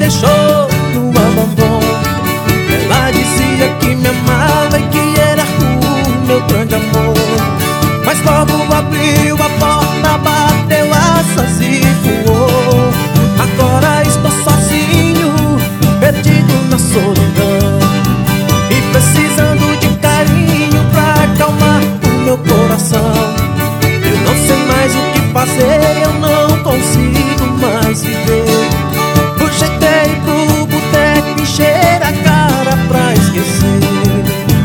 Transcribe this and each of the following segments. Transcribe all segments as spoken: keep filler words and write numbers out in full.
deixou no abandono. Ela dizia que me amava e que era o meu grande amor, mas logo abriu a porta, bateu asas e voou. Agora estou sozinho, perdido na solidão, e precisando de carinho pra acalmar o meu coração. Eu não sei mais o que fazer, eu não consigo mais viver. O jeito é ir pro boteco, encher a cara pra esquecer.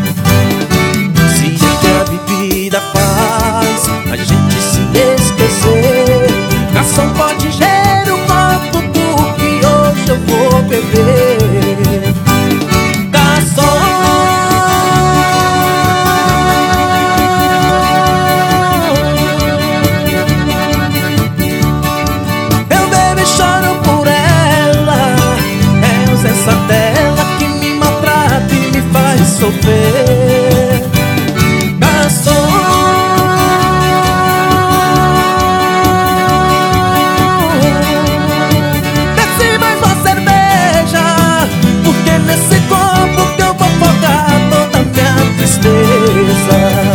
Se é que a bebida faz a gente se esquecer, garçom, pode encher o copo porque hoje eu vou beber. Garçom, eu bebo e choro por ela, é a ausência dela que me maltrata e me faz sofrer. Garçom, desce mais uma cerveja, porque nesse copo que eu vou afogar toda a minha tristeza.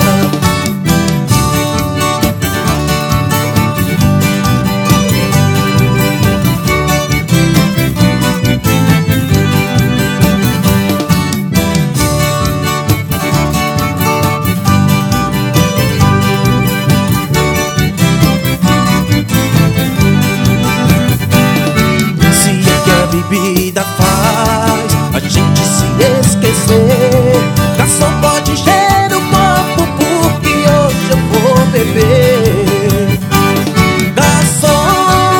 Bebida faz a gente se esquecer. Garçom, pode encher o copo porque hoje eu vou beber. Garçom,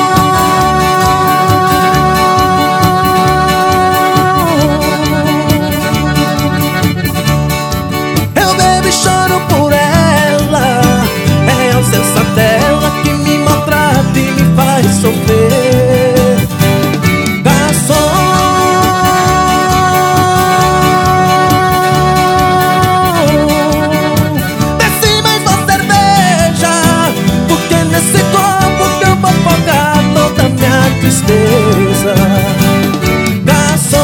eu bebo e choro por ela, é a ausência dela que me maltrata e me faz sofrer. Tristeza. Garçom,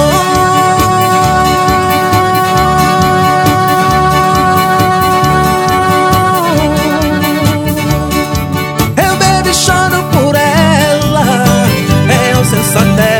eu bebo e choro por ela, é a ausência dela